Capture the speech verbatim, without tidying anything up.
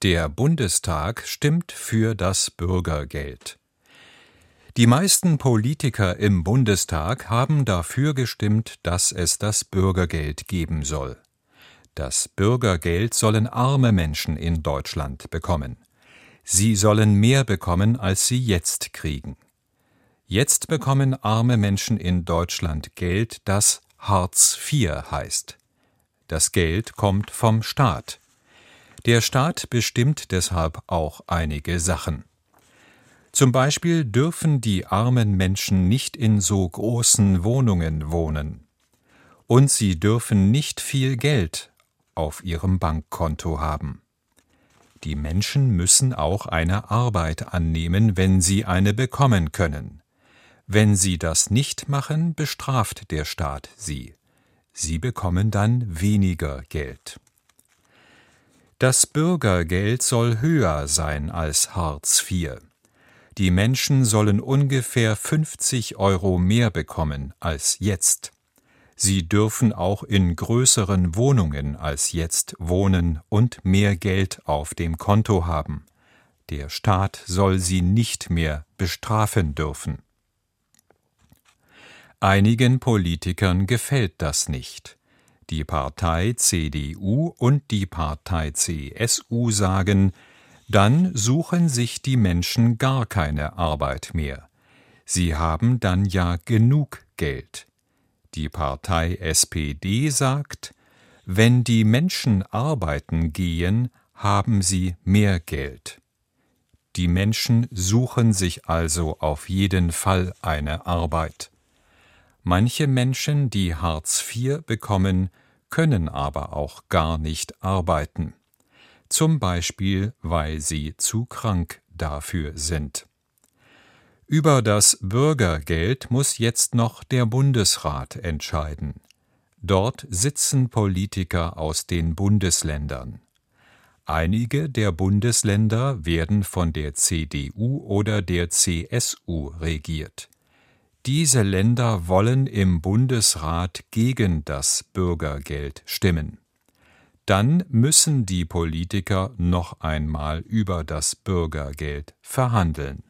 Der Bundestag stimmt für das Bürgergeld. Die meisten Politiker im Bundestag haben dafür gestimmt, dass es das Bürgergeld geben soll. Das Bürgergeld sollen arme Menschen in Deutschland bekommen. Sie sollen mehr bekommen, als sie jetzt kriegen. Jetzt bekommen arme Menschen in Deutschland Geld, das Hartz vier heißt. Das Geld kommt vom Staat. Der Staat bestimmt deshalb auch einige Sachen. Zum Beispiel dürfen die armen Menschen nicht in so großen Wohnungen wohnen. Und sie dürfen nicht viel Geld auf ihrem Bankkonto haben. Die Menschen müssen auch eine Arbeit annehmen, wenn sie eine bekommen können. Wenn sie das nicht machen, bestraft der Staat sie. Sie bekommen dann weniger Geld. Das Bürgergeld soll höher sein als Hartz vier. Die Menschen sollen ungefähr fünfzig Euro mehr bekommen als jetzt. Sie dürfen auch in größeren Wohnungen als jetzt wohnen und mehr Geld auf dem Konto haben. Der Staat soll sie nicht mehr bestrafen dürfen. Einigen Politikern gefällt das nicht. Die Partei C D U und die Partei C S U sagen, dann suchen sich die Menschen gar keine Arbeit mehr. Sie haben dann ja genug Geld. Die Partei S P D sagt, wenn die Menschen arbeiten gehen, haben sie mehr Geld. Die Menschen suchen sich also auf jeden Fall eine Arbeit. Manche Menschen, die Hartz vier bekommen, können aber auch gar nicht arbeiten. Zum Beispiel, weil sie zu krank dafür sind. Über das Bürgergeld muss jetzt noch der Bundesrat entscheiden. Dort sitzen Politiker aus den Bundesländern. Einige der Bundesländer werden von der C D U oder der C S U regiert. Diese Länder wollen im Bundesrat gegen das Bürgergeld stimmen. Dann müssen die Politiker noch einmal über das Bürgergeld verhandeln.